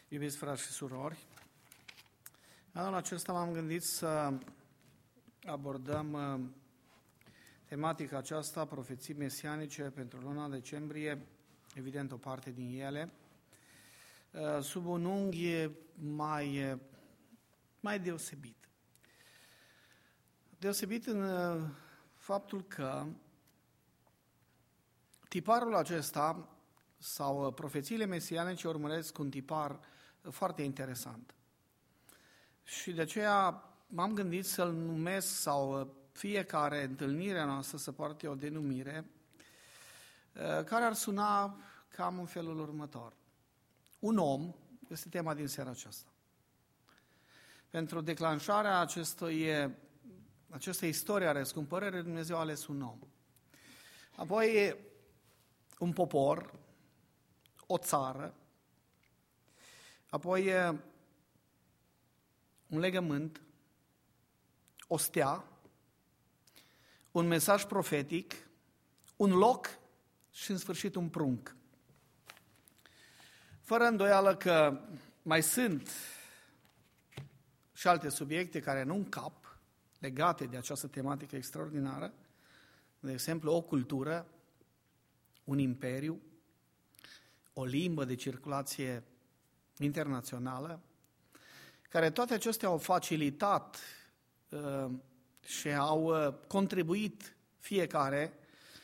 Iubiți frați și surori, anul acesta m-am gândit să abordăm tematica aceasta, profeții mesianice pentru luna decembrie, evident o parte din ele, sub un unghi mai deosebit. Deosebit în faptul că tiparul acesta sau profețiile mesianice urmăresc un tipar foarte interesant. Și de aceea m-am gândit să-l numesc sau fiecare întâlnire noastră să poarte o denumire care ar suna cam în felul următor. Un om este tema din seara aceasta. Pentru declanșarea acestei istorie a răscumpărării, Dumnezeu a ales un om. Apoi un popor, o țară, apoi un legământ, o stea, un mesaj profetic, un loc și în sfârșit un prunc. Fără îndoială că mai sunt și alte subiecte care nu încap legate de această tematică extraordinară, de exemplu o cultură, un imperiu, o limbă de circulație internațională, care toate acestea au facilitat și au contribuit fiecare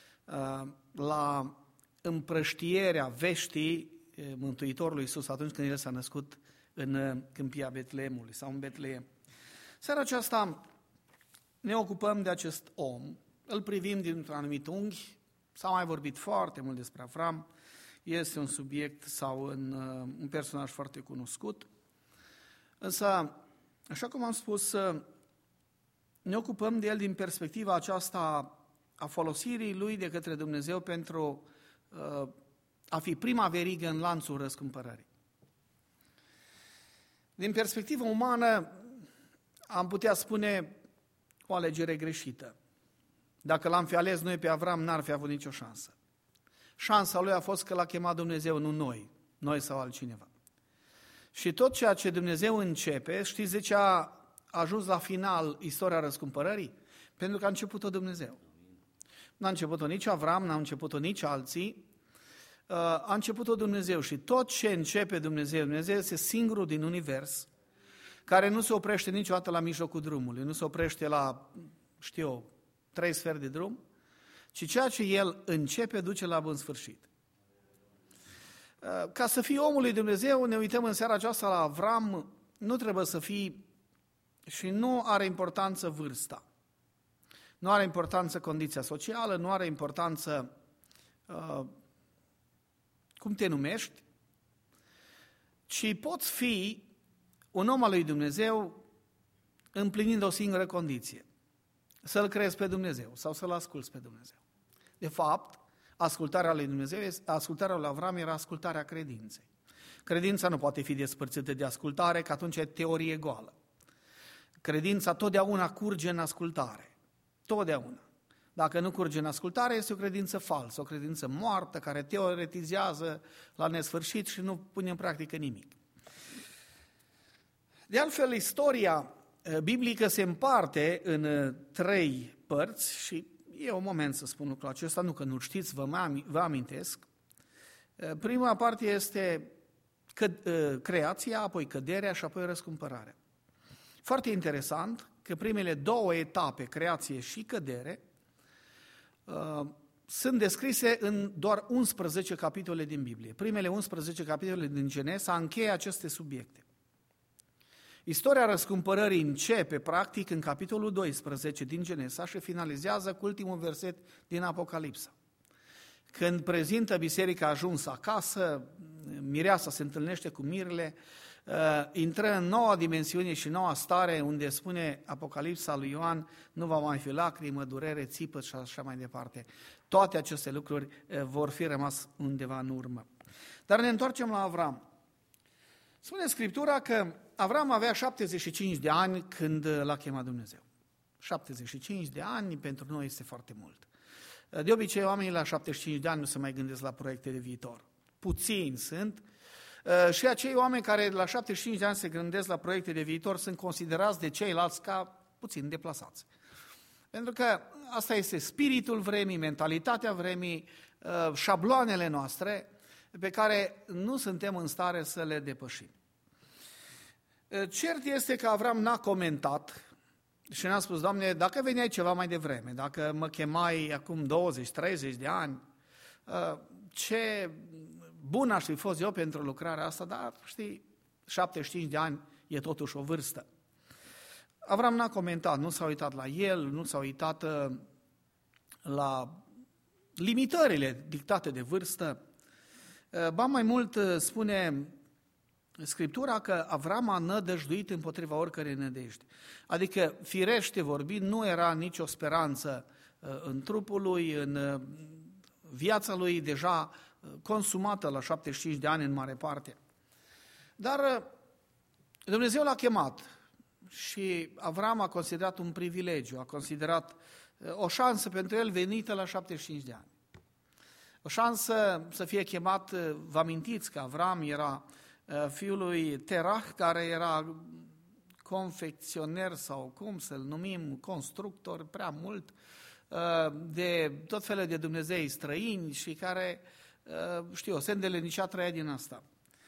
la împrăștierea veștii Mântuitorului Iisus atunci când El s-a născut în câmpia Betleemului sau în Betleem. Seara aceasta ne ocupăm de acest om, îl privim dintr-un anumit unghi, s-a mai vorbit foarte mult despre Avram, este un subiect sau un personaj foarte cunoscut, însă, așa cum am spus, ne ocupăm de el din perspectiva aceasta a folosirii lui de către Dumnezeu pentru a fi prima verigă în lanțul răscumpărării. Din perspectivă umană, am putea spune o alegere greșită. Dacă l-am fi ales noi pe Avram, n-ar fi avut nicio șansă. Șansa lui a fost că l-a chemat Dumnezeu, nu noi sau altcineva. Și tot ceea ce Dumnezeu începe, știți de ce a ajuns la final istoria răscumpărării? Pentru că a început-o Dumnezeu. N-a început-o nici Avram, n-a început-o nici alții, a început-o Dumnezeu. Și tot ce începe Dumnezeu este singurul din univers care nu se oprește niciodată la mijlocul drumului, nu se oprește la, 3 sferi de drum, ci ceea ce El începe duce la bun sfârșit. Ca să fii omul lui Dumnezeu, ne uităm în seara aceasta la Avram, nu trebuie să fii și nu are importanță vârsta. Nu are importanță condiția socială, nu are importanță cum te numești, ci poți fi un om al lui Dumnezeu împlinind o singură condiție. Să-L crezi pe Dumnezeu sau să-L asculți pe Dumnezeu. De fapt, ascultarea lui Dumnezeu, ascultarea lui Avram era ascultarea credinței. Credința nu poate fi despărțită de ascultare, că atunci e teorie goală. Credința totdeauna curge în ascultare. Totdeauna. Dacă nu curge în ascultare, este o credință falsă, o credință moartă, care teoretizează la nesfârșit și nu pune în practică nimic. De altfel, istoria biblică se împarte în 3 părți și e un moment să spun lucrul acesta, nu că nu știți, vă amintesc. Prima parte este creația, apoi căderea și apoi răscumpărarea. Foarte interesant că primele 2 etape, creație și cădere, sunt descrise în doar 11 capitole din Biblie. Primele 11 capitole din Genesa încheie aceste subiecte. Istoria răscumpărării începe, practic, în capitolul 12 din Genesa și finalizează cu ultimul verset din Apocalipsa. Când prezintă biserica ajunsă acasă, mireasa se întâlnește cu mirele, intră în noua dimensiune și noua stare, unde spune Apocalipsa lui Ioan, nu va mai fi lacrimă, durere, țipăt și așa mai departe. Toate aceste lucruri vor fi rămas undeva în urmă. Dar ne întoarcem la Avram. Spune Scriptura că Avram avea 75 de ani când l-a chemat Dumnezeu. 75 de ani pentru noi este foarte mult. De obicei, oamenii la 75 de ani nu se mai gândesc la proiecte de viitor. Puțini sunt, Și acei oameni care la 75 de ani se gândesc la proiecte de viitor sunt considerați de ceilalți ca puțin deplasați. Pentru că asta este spiritul vremii, mentalitatea vremii, șabloanele noastre pe care nu suntem în stare să le depășim. Cert este că Avram n-a comentat și n-a spus: Doamne, dacă veneai ceva mai devreme, dacă mă chemai acum 20-30 de ani, ce bun aș fi fost eu pentru lucrarea asta, dar știi, 75 de ani e totuși o vârstă. Avram n-a comentat, nu s-a uitat la el, nu s-a uitat la limitările dictate de vârstă. Ba mai mult spune Scriptura că Avram a nădăjduit împotriva oricărei nădejde. Adică, firește vorbind, nu era nicio speranță în trupul lui, în viața lui deja consumată la 75 de ani în mare parte. Dar Dumnezeu l-a chemat și Avram a considerat un privilegiu, a considerat o șansă pentru el venită la 75 de ani. O șansă să fie chemat, vă amintiți că Avram era fiul lui Terah, care era confecționer sau cum să-l numim, constructor prea mult, de tot felul de dumnezei străini și care, se îndelenicea trăia din asta.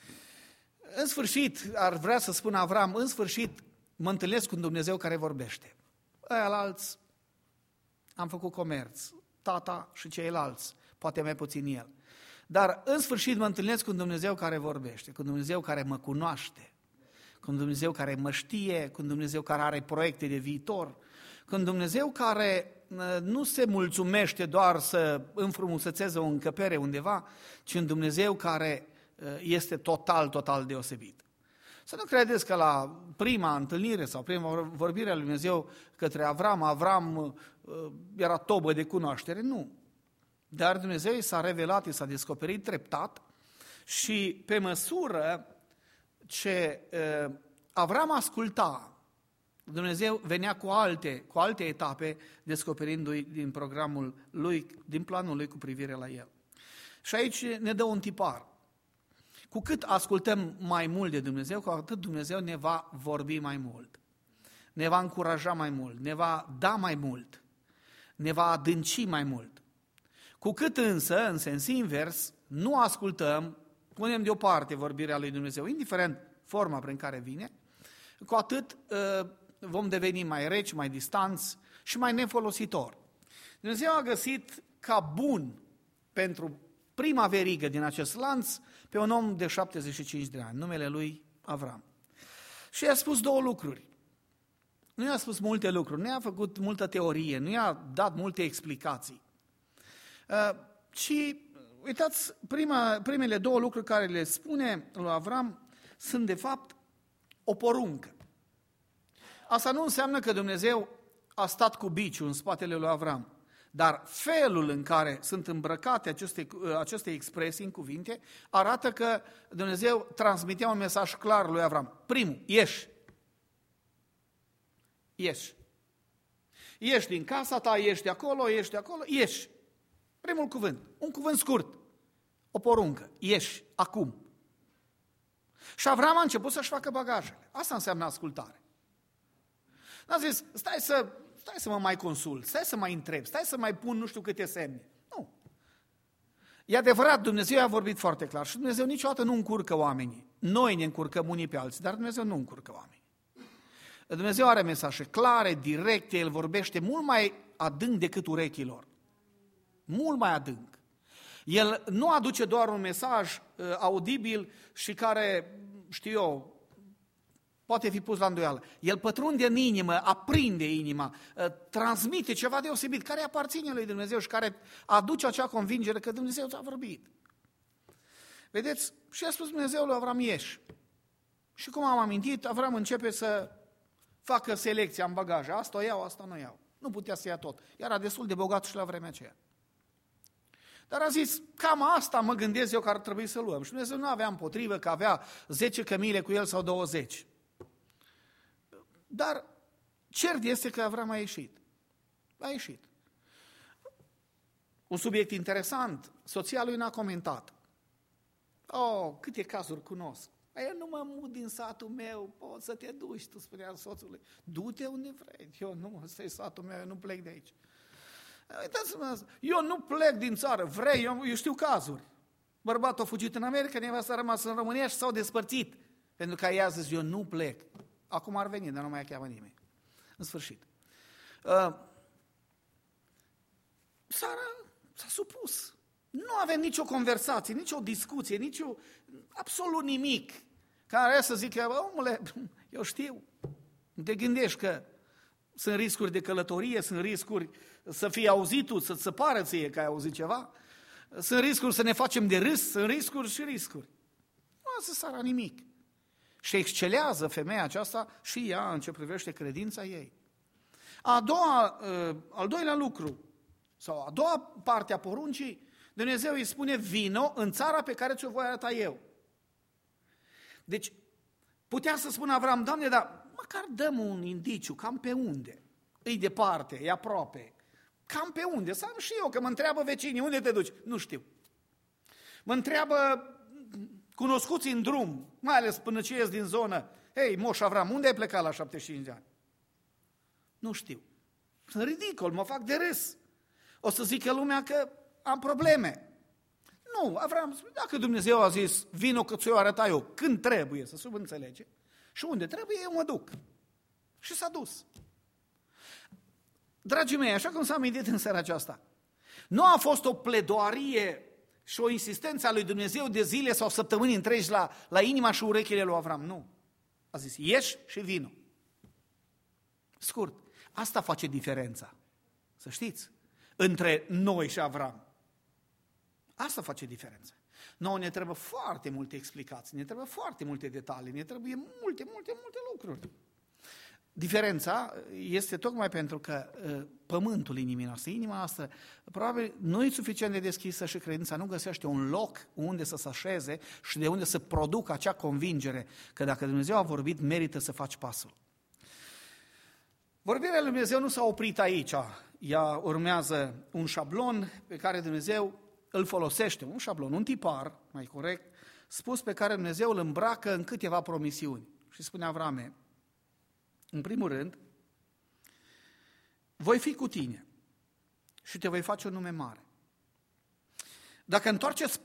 În sfârșit, ar vrea să spună Avram, în sfârșit mă întâlnesc cu un Dumnezeu care vorbește. Ăialalți am făcut comerț, tata și ceilalți, poate mai puțin el. Dar în sfârșit mă întâlnesc cu un Dumnezeu care vorbește, cu un Dumnezeu care mă cunoaște, cu un Dumnezeu care mă știe, cu un Dumnezeu care are proiecte de viitor, cu un Dumnezeu care nu se mulțumește doar să înfrumusețeze o încăpere undeva, ci un Dumnezeu care este total deosebit. Să nu credeți că la prima întâlnire sau prima vorbire a lui Dumnezeu către Avram era tobă de cunoaștere, nu. Dar Dumnezeu i s-a revelat, i s-a descoperit treptat și pe măsură ce Avram asculta, Dumnezeu venea cu alte etape, descoperindu-i din programul lui, din planul lui cu privire la el. Și aici ne dă un tipar. Cu cât ascultăm mai mult de Dumnezeu, cu atât Dumnezeu ne va vorbi mai mult, ne va încuraja mai mult, ne va da mai mult, ne va adânci mai mult. Cu cât însă, în sens invers, nu ascultăm, punem deoparte vorbirea lui Dumnezeu, indiferent forma prin care vine, cu atât vom deveni mai reci, mai distanți și mai nefolositori. Dumnezeu a găsit ca bun pentru prima verigă din acest lanț pe un om de 75 de ani, numele lui Avram. Și i-a spus două lucruri. Nu i-a spus multe lucruri, nu i-a făcut multă teorie, nu i-a dat multe explicații. Ci, uitați, primele două lucruri care le spune lui Avram sunt de fapt o poruncă. Asta nu înseamnă că Dumnezeu a stat cu biciul în spatele lui Avram, dar felul în care sunt îmbrăcate aceste expresii în cuvinte arată că Dumnezeu transmitea un mesaj clar lui Avram. Primul, ieși. Ieși. Ieși din casa ta, ieși de acolo, ieși. Primul cuvânt, un cuvânt scurt, o poruncă, ieși, acum. Și Avram a început să-și facă bagajele. Asta înseamnă ascultare. N-a zis, stai să mă mai consult, stai să mai întreb, stai să mai pun nu știu câte semne. Nu. E adevărat, Dumnezeu a vorbit foarte clar și Dumnezeu niciodată nu încurcă oamenii. Noi ne încurcăm unii pe alții, dar Dumnezeu nu încurcă oamenii. Dumnezeu are mesaje clare, directe, El vorbește mult mai adânc decât urechilor. Mult mai adânc. El nu aduce doar un mesaj audibil și care, poate fi pus la îndoială. El pătrunde în inimă, aprinde inima, transmite ceva deosebit, care aparține lui Dumnezeu și care aduce acea convingere că Dumnezeu ți-a vorbit. Vedeți? Și a spus Dumnezeu lui Avram, ieși. Și cum am amintit, Avram începe să facă selecția în bagaje. Asta o iau, asta nu o iau. Nu putea să ia tot. Era destul de bogat și la vremea aceea. Dar a zis, cam asta mă gândesc eu că ar trebui să luăm. Și Dumnezeu nu avea împotrivă că avea 10 cămile cu el sau 20. Dar cert este că Avram a ieșit. A ieșit. Un subiect interesant, soția lui n-a comentat. câte cazuri cunosc. Eu nu mă mut din satul meu, poți să te duci, tu spunea soțului. Du-te unde vrei, ăsta e satul meu, eu nu plec de aici. Uitați-mă, eu nu plec din țară, eu știu cazuri. Bărbatul a fugit în America, nevasta a rămas în România și s-au despărțit. Pentru că ea a zis, eu nu plec. Acum ar veni, dar nu mai cheamă nimeni. În sfârșit. Sara s-a supus. Nu avem nicio conversație, nicio discuție, absolut nimic. Care să zică, omule, eu știu. Nu te gândești că sunt riscuri de călătorie, sunt riscuri să fii auzit tu, să-ți se pară ție că ai auzit ceva. Sunt riscuri să ne facem de râs, sunt riscuri și riscuri. Nu a zis Sara nimic. Și excelează femeia aceasta și ea în ce privește credința ei. Al doilea lucru, sau a doua parte a poruncii, Dumnezeu îi spune, vino în țara pe care ți-o voi arăta eu. Deci, putea să spună Avram, Doamne, dar măcar dăm un indiciu, cam pe unde? E departe, e aproape. Cam pe unde? Să am și eu, că mă întreabă vecinii, unde te duci? Nu știu. Mă întreabă cunoscuții în drum, mai ales până ce ies din zonă. Hei, Moș Avram, unde ai plecat la 75 de ani? Nu știu. Sunt ridicol, mă fac de râs. O să zică lumea că am probleme. Nu, Avram spune, dacă Dumnezeu a zis, vino că ți-o arăta eu, când trebuie, să subînțelege, și unde trebuie, eu mă duc. Și s-a dus. Dragii mei, așa cum s-a amintit în seara aceasta, nu a fost o pledoarie și o insistență a lui Dumnezeu de zile sau săptămâni întregi la inima și urechile lui Avram, nu. A zis, ieși și vino. Scurt, asta face diferența, să știți, între noi și Avram. Asta face diferența. Nouă ne trebuie foarte multe explicații, ne trebuie foarte multe detalii, ne trebuie multe lucruri. Diferența este tocmai pentru că pământul inimii noastre, inima noastră, probabil nu e suficient de deschisă și credința nu găsește un loc unde să se așeze și de unde să producă acea convingere că dacă Dumnezeu a vorbit, merită să faci pasul. Vorbirea lui Dumnezeu nu s-a oprit aici, ea urmează un șablon pe care Dumnezeu îl folosește, un șablon, un tipar, mai corect, spus pe care Dumnezeu îl îmbracă în câteva promisiuni. Și spune Avrame, în primul rând, voi fi cu tine și te voi face un nume mare. Dacă întoarceți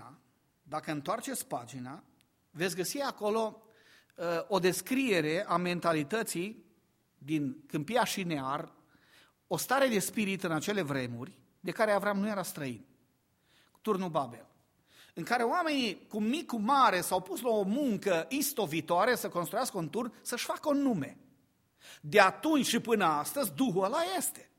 pagina, veți găsi acolo o descriere a mentalității din Câmpia și Near, o stare de spirit în acele vremuri, de care Avram nu era străin, cu turnul Babel, în care oamenii cu mic, cu mare s-au pus la o muncă istovitoare să construiască un turn, să-și facă un nume. De atunci și până astăzi, Duhul ăla este.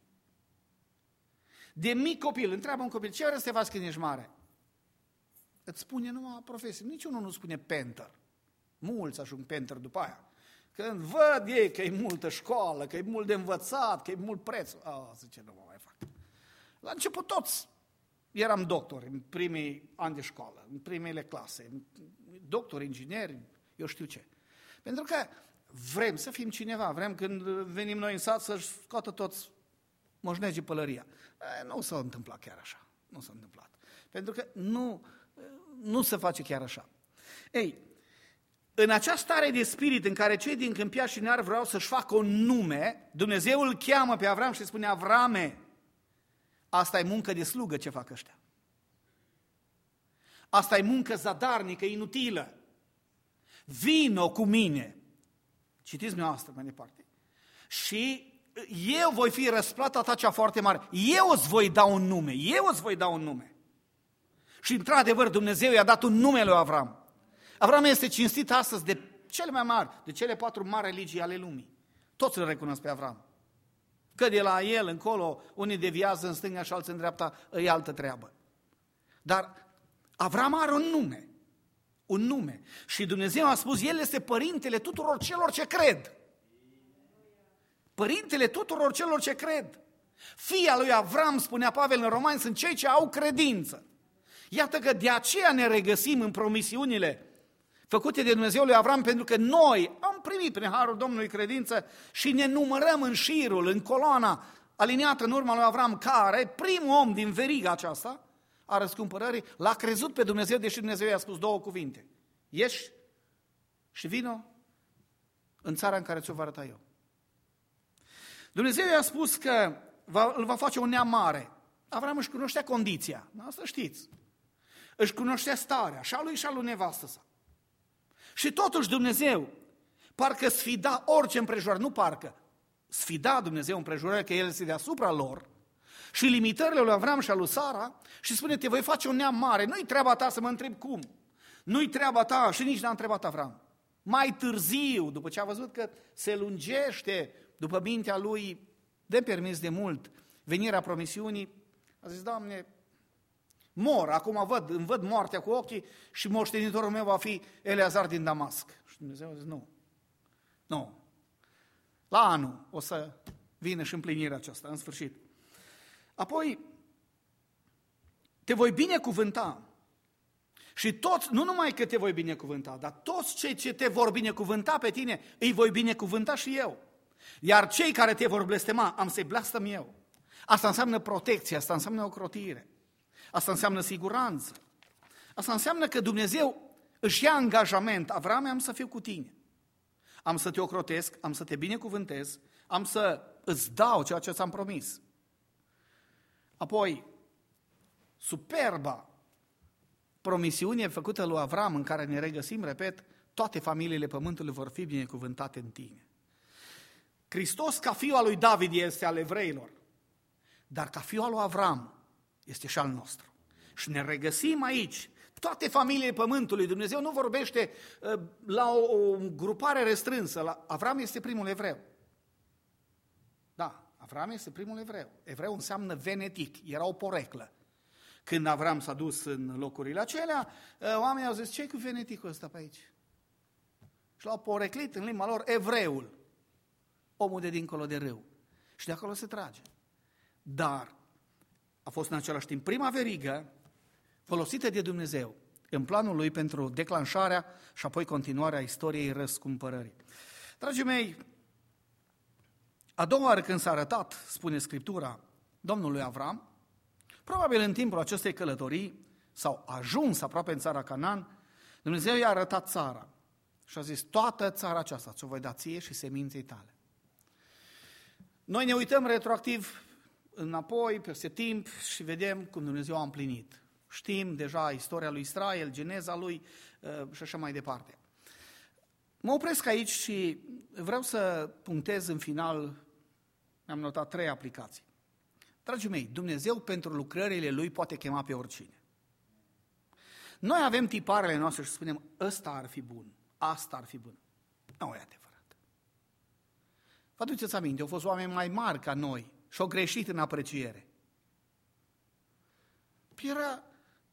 De mic copil, întreabă un copil, ce vrei să te faci când ești mare? Îți spune numai profesie, niciunul nu spune painter. Mulți ajung painter după aia. Când văd ei că e multă școală, că e mult de învățat, că e mult preț, zice, nu mă mai fac. La început toți eram doctori în primii ani de școală, în primele clase, doctori, ingineri, eu știu ce. Pentru că vrem să fim cineva, vrem când venim noi în sat să-și scoată toți moșnegii pălăria. Nu s-a întâmplat chiar așa, nu s-a întâmplat. Pentru că nu se face chiar așa. Ei, în această stare de spirit în care cei din Câmpia și Near vreau să-și facă un nume, Dumnezeu îl cheamă pe Avram și spune, Avrame, asta e muncă de slugă ce fac ăștia. Asta e muncă zadarnică, inutilă. Vino cu mine. Citiți dumneavoastră mai departe. Și eu voi fi răsplata ta cea foarte mare. Eu îți voi da un nume. Și într-adevăr Dumnezeu i-a dat un nume lui Avram. Avram este cinstit astăzi de cele mai mari, de cele 4 mari religii ale lumii. Toți îl recunosc pe Avram. Că de la el încolo, unii deviază în stânga și alții în dreapta, e altă treabă. Dar Avram are un nume. Și Dumnezeu a spus, el este părintele tuturor celor ce cred. Părintele tuturor celor ce cred. Fia lui Avram, spunea Pavel în Romani, sunt cei ce au credință. Iată că de aceea ne regăsim în promisiunile făcute de Dumnezeu lui Avram, pentru că noi am primit prin harul Domnului credință și ne numărăm în șirul, în coloana aliniată în urma lui Avram, care, primul om din veriga aceasta, a răscumpărării, l-a crezut pe Dumnezeu, deși Dumnezeu i-a spus două cuvinte. Ieși și vino în țara în care ți-o va arăta eu. Dumnezeu i-a spus că îl va face un neam mare. Avram își cunoștea condiția, asta știți. Își cunoștea starea, și a lui și a lui nevastă sa. Și totuși Dumnezeu parcă sfida orice împrejurare, nu parcă, sfida Dumnezeu împrejurare că El este deasupra lor și limitările lui Avram și a lui Sara și spune, te voi face un neam mare, nu-i treaba ta să mă întrebi cum, nu-i treaba ta și nici n-a întrebat Avram. Mai târziu, după ce a văzut că se lungește după mintea lui de permis de mult venirea promisiunii, a zis, Doamne, mor, acum îmi văd moartea cu ochii și moștenitorul meu va fi Eleazar din Damasc. Și Dumnezeu a zis, nu, la anul o să vină și împlinirea aceasta, în sfârșit. Apoi, te voi binecuvânta și toți, nu numai că te voi binecuvânta, dar toți cei ce te vor binecuvânta pe tine, îi voi binecuvânta și eu. Iar cei care te vor blestema, am să-i blastăm eu. Asta înseamnă protecție, asta înseamnă ocrotire, asta înseamnă siguranță. Asta înseamnă că Dumnezeu își ia angajament, Avrame, am să fiu cu tine. Am să te ocrotesc, am să te binecuvântez, am să îți dau ceea ce ți-am promis. Apoi, superba promisiune făcută lui Avram, în care ne regăsim, repet, toate familiile pământului vor fi binecuvântate în tine. Hristos, ca fiul al lui David, este al evreilor, dar ca fiul al lui Avram este și al nostru. Și ne regăsim aici, toate familiile pământului. Dumnezeu nu vorbește la o grupare restrânsă. Avram este primul evreu. Da, Avram este primul evreu. Evreu înseamnă venetic, era o poreclă. Când Avram s-a dus în locurile acelea, oamenii au zis, ce-i cu veneticul ăsta pe aici? Și l-au poreclit în limba lor evreul, omul de dincolo de râu. Și de acolo se trage. Dar a fost în același timp prima verigă folosită de Dumnezeu în planul lui pentru declanșarea și apoi continuarea istoriei răscumpărării. Dragii mei, a doua oară când s-a arătat, spune Scriptura, Domnului Avram, probabil în timpul acestei călătorii, sau ajuns aproape în țara Canaan, Dumnezeu i-a arătat țara și a zis, toată țara aceasta ți-o voi da ție și seminței tale. Noi ne uităm retroactiv înapoi, peste timp, și vedem cum Dumnezeu a împlinit. Știm deja istoria lui Israel, geneza lui și așa mai departe. Mă opresc aici și vreau să punctez în final, mi-am notat 3 aplicații. Dragii mei, Dumnezeu pentru lucrările Lui poate chema pe oricine. Noi avem tiparele noastre și spunem, ăsta ar fi bun, asta ar fi bun. Nu e adevărat. Vă aduceți aminte, au fost oameni mai mari ca noi și au greșit în apreciere. Era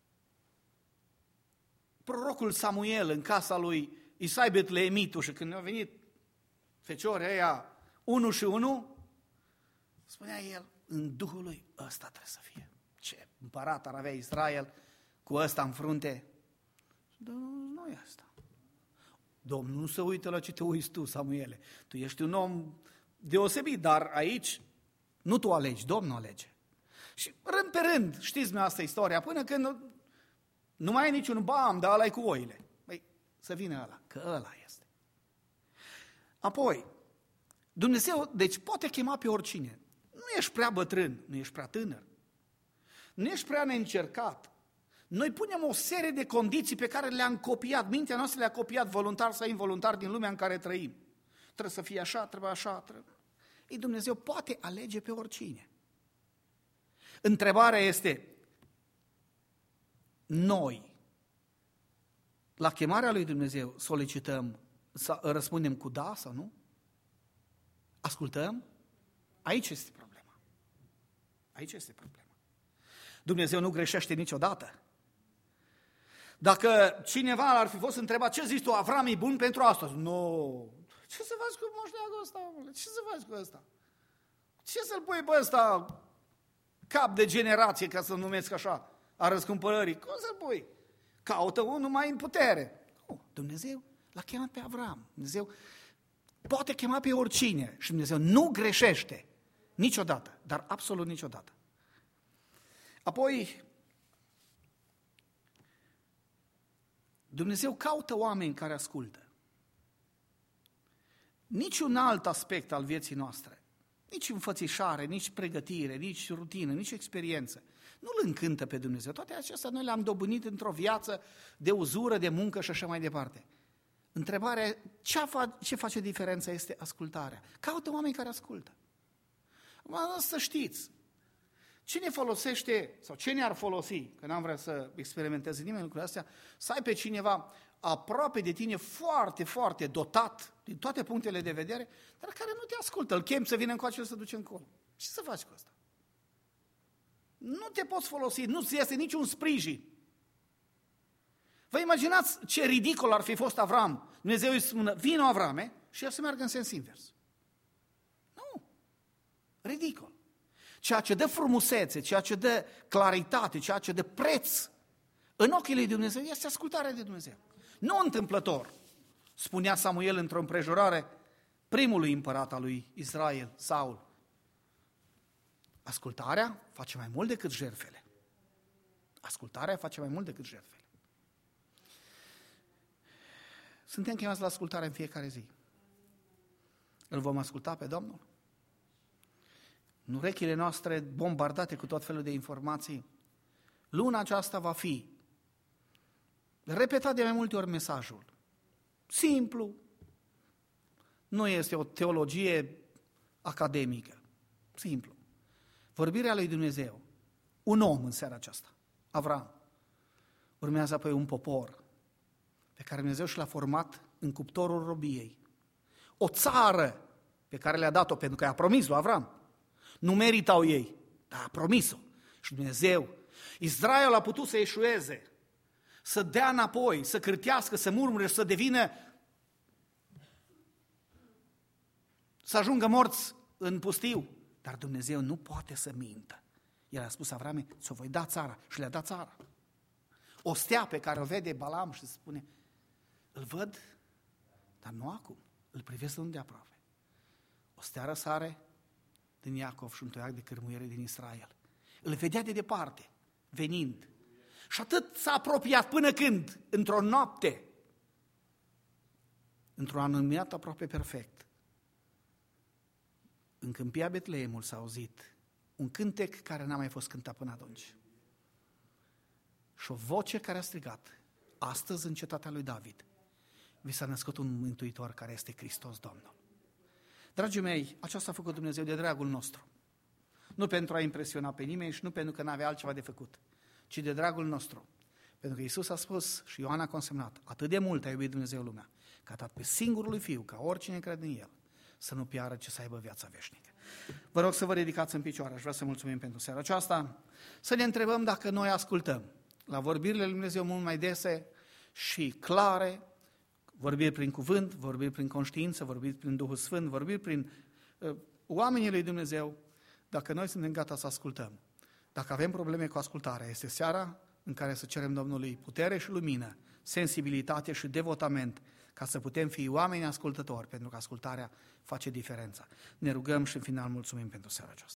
prorocul Samuel în casa lui Isai Betleemitul și când au venit feciorii ăia, unul și unul, spunea el, în Duhul lui, ăsta trebuie să fie. Ce împărat ar avea Israel cu ăsta în frunte? Nu e asta. Domnul nu se uită la ce te uiți tu, Samuele. Tu ești un om deosebit, dar aici nu tu alegi, Domnul alege. Și rând pe rând, știți asta istoria, până când nu mai e niciun bam, dar ăla-i cu oile. Băi, să vină ăla, că ăla este. Apoi, Dumnezeu, deci poate chema pe oricine. Nu ești prea bătrân, nu ești prea tânăr, nu ești prea neîncercat. Noi punem o serie de condiții pe care le-am copiat, mintea noastră le-a copiat voluntar sau involuntar din lumea în care trăim. Trebuie să fie așa, trebuie așa, trebuie. Ei, Dumnezeu poate alege pe oricine. Întrebarea este, noi, la chemarea lui Dumnezeu, solicităm, să răspundem cu da sau nu? Ascultăm? Aici este problema. Aici este problema. Dumnezeu nu greșește niciodată. Dacă cineva ar fi fost întrebat, ce zici tu, Avram e bun pentru asta? Nu. Ce să faci cu moșteagul ăsta? Ce să faci cu ăsta? Ce să-l pui pe ăsta cap de generație, ca să-l numesc așa, a răscumpărării? Cum să-l pui? Caută unul mai în putere. Nu, Dumnezeu l-a chemat pe Avram. Dumnezeu poate chema pe oricine și Dumnezeu nu greșește niciodată, dar absolut niciodată. Apoi, Dumnezeu caută oameni care ascultă. Niciun alt aspect al vieții noastre, nici înfățișare, nici pregătire, nici rutină, nici experiență, nu îl încântă pe Dumnezeu. Toate acestea noi le-am dobândit într-o viață de uzură, de muncă și așa mai departe. Întrebarea, ce face diferența este ascultarea. Caută oameni care ascultă. Să știți, cine folosește, sau ce ne-ar folosi, că n-am vrea să experimenteze nimeni lucrurile astea, să ai pe cineva aproape de tine foarte, foarte dotat, din toate punctele de vedere, dar care nu te ascultă. Îl chem să vină încoace și să duce încolo. Ce să faci cu asta? Nu te poți folosi, nu-ți iese niciun sprijin. Vă imaginați ce ridicol ar fi fost Avram. Dumnezeu îi spune, vină Avrame, și el să meargă în sens invers. Nu. Ridicol. Ceea ce dă frumusețe, ceea ce dă claritate, ceea ce dă preț în ochii lui Dumnezeu este ascultarea de Dumnezeu. Nu întâmplător, spunea Samuel într-o împrejurare primului împărat al lui Israel, Saul. Ascultarea face mai mult decât jertfele. Ascultarea face mai mult decât jertfele. Suntem chemați la ascultare în fiecare zi. Îl vom asculta pe Domnul? În urechile noastre bombardate cu tot felul de informații, luna aceasta va fi repetat de mai multe ori mesajul. Simplu. Nu este o teologie academică. Simplu. Vorbirea lui Dumnezeu. Un om în seara aceasta. Avram. Urmează apoi un popor pe care Dumnezeu și l-a format în cuptorul robiei. O țară pe care le-a dat-o pentru că i-a promis lui Avram. Nu meritau ei, dar a promis-o. Și Dumnezeu, Israel a putut să eșueze, să dea înapoi, să cârtească, să murmure, să devină, să ajungă morți în pustiu. Dar Dumnezeu nu poate să mintă. El a spus Avrame, ți-o voi da țara și le-a dat țara. O stea pe care o vede Balam și spune, îl văd, dar nu acum, îl privesc îndeaproape. O stea răsare din Iacov și un toiac de cârmuiere din Israel. Îl vedea de departe, venind. Și atât s-a apropiat până când, într-o noapte, într-un anumiat aproape perfect, în câmpia Betleemul s-a auzit un cântec care n-a mai fost cântat până atunci. Și o voce care a strigat, astăzi în cetatea lui David, vi s-a născut un mântuitor care este Hristos Domnul. Dragii mei, aceasta a făcut Dumnezeu de dragul nostru. Nu pentru a impresiona pe nimeni și nu pentru că n-avea altceva de făcut, ci de dragul nostru. Pentru că Iisus a spus și Ioan a consemnat, atât de mult a iubit Dumnezeu lumea, că a dat pe singurul lui Fiu, ca oricine crede în El, să nu piară, ci să aibă viața veșnică. Vă rog să vă ridicați în picioare, aș vrea să mulțumim pentru seara aceasta, să ne întrebăm dacă noi ascultăm la vorbirile lui Dumnezeu mult mai dese și clare, vorbiri prin cuvânt, vorbiri prin conștiință, vorbiri prin Duhul Sfânt, vorbiri prin oamenii lui Dumnezeu, dacă noi suntem gata să ascultăm. Dacă avem probleme cu ascultarea, este seara în care să cerem Domnului putere și lumină, sensibilitate și devotament, ca să putem fi oameni ascultători, pentru că ascultarea face diferența. Ne rugăm și în final mulțumim pentru seara aceasta.